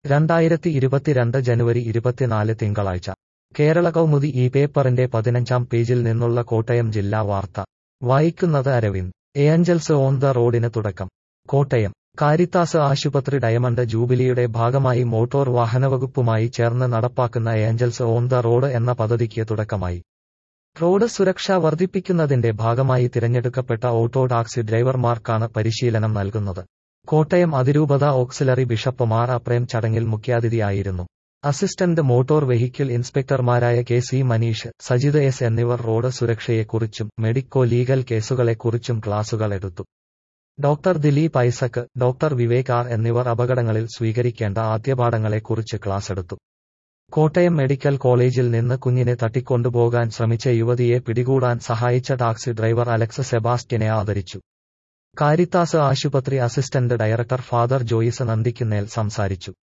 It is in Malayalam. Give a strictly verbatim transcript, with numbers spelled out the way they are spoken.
രണ്ടായിരത്തി ഇരുപത്തിരണ്ട് ജനുവരി ഇരുപത്തിനാല് തിങ്കളാഴ്ച കേരള കൗമുദി ഈ പേപ്പറിന്റെ പതിനഞ്ചാം പേജിൽ നിന്നുള്ള കോട്ടയം ജില്ലാ വാർത്ത വായിക്കുന്നത് അരവിന്ദ്. ഏഞ്ചൽസ് ഓൺ ദ റോഡിന് തുടക്കം. കോട്ടയം കാരിത്താസ് ആശുപത്രി ഡയമണ്ട് ജൂബിലിയുടെ ഭാഗമായി മോട്ടോർ വാഹനവകുപ്പുമായി ചേർന്ന് നടപ്പാക്കുന്ന ഏഞ്ചൽസ് ഓൺ ദ റോഡ് എന്ന പദ്ധതിക്ക് തുടക്കമായി. റോഡ് സുരക്ഷ വർദ്ധിപ്പിക്കുന്നതിന്റെ ഭാഗമായി തിരഞ്ഞെടുക്കപ്പെട്ട ഓട്ടോ ടാക്സി ഡ്രൈവർമാർക്കാണ് പരിശീലനം നൽകുന്നത്. കോട്ടയം അതിരൂപത ഓക്സിലറി ബിഷപ്പ് മാർ അപ്രേം ചടങ്ങിൽ മുഖ്യാതിഥിയായിരുന്നു. അസിസ്റ്റന്റ് മോട്ടോർ വെഹിക്കിൾ ഇൻസ്പെക്ടർമാരായ K C Manish, Sajith S എന്നിവർ റോഡ് സുരക്ഷയെക്കുറിച്ചും മെഡിക്കോ ലീഗൽ കേസുകളെക്കുറിച്ചും ക്ലാസുകൾ എടുത്തു. Doctor Dileep Isaac, doctor Vivek R എന്നിവർ അപകടങ്ങളിൽ സ്വീകരിക്കേണ്ട ആദ്യപാഠങ്ങളെക്കുറിച്ച് ക്ലാസെടുത്തു. കോട്ടയം മെഡിക്കൽ കോളേജിൽ നിന്ന് കുഞ്ഞിനെ തട്ടിക്കൊണ്ടുപോകാൻ ശ്രമിച്ച യുവതിയെ പിടികൂടാൻ സഹായിച്ച ടാക്സി ഡ്രൈവർ അലക്സ് സെബാസ്റ്റ്യനെ ആദരിച്ചു. കാരിത്താസ് ആശുപത്രി assistant director father Joyce Nandikkunnel സംസാരിച്ചു.